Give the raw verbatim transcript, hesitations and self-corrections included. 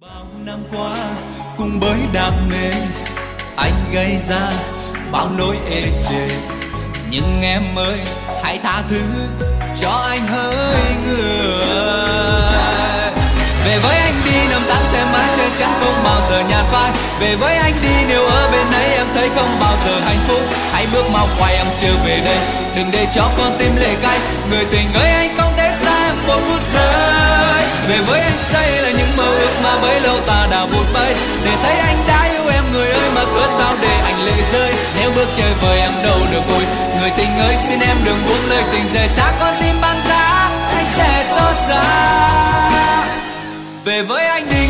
Bao năm qua cùng với đam mê anh gây ra bao nỗi ê chề, nhưng em ơi hãy tha thứ cho anh hơi người. Về với anh đi năm tháng xe mãi trên trắng không bao giờ nhạt phai. Về với anh đi nếu ở bên ấy em thấy không bao giờ hạnh phúc. Hãy bước mau quay em chưa về đây, đừng để cho con tim lệ cay. Người tình ơi anh không thể xa em một phút giây. Về với anh xây là những mơ ước mà bấy lâu ta đã vụt bay. Để thấy anh đã yêu em người ơi mà cớ sao để anh lệ rơi. Nếu bước chơi vời em đâu được vui. Người tình ơi xin em đừng buông lời tình rời xa con tim băng giá. Anh sẽ xót xa. Về với anh đi